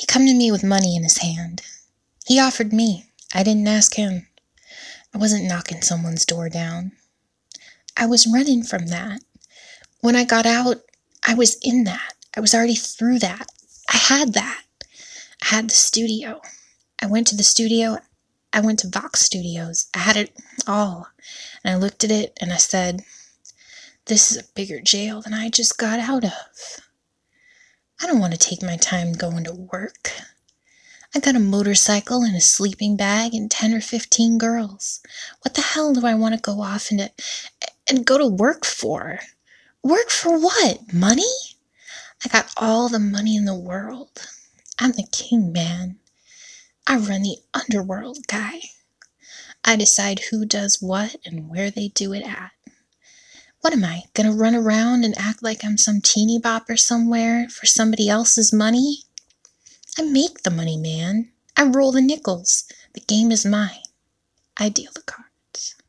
come to me with money in his hand. He offered me. I didn't ask him. I wasn't knocking someone's door down. I was running from that. When I got out, I was in that. I was already through that. I had that. I had the studio. I went to the studio. I went to Vox Studios. I had it all. And I looked at it and I said, this is a bigger jail than I just got out of. I don't want to take my time going to work. I got a motorcycle and a sleeping bag and 10 or 15 girls. What the hell do I want to go off and go to work for? Work for what? Money? I got all the money in the world. I'm the king, man. I run the underworld, guy. I decide who does what and where they do it at. What am I, gonna run around and act like I'm some teeny bopper somewhere for somebody else's money? I make the money, man. I roll the nickels. The game is mine. I deal the cards.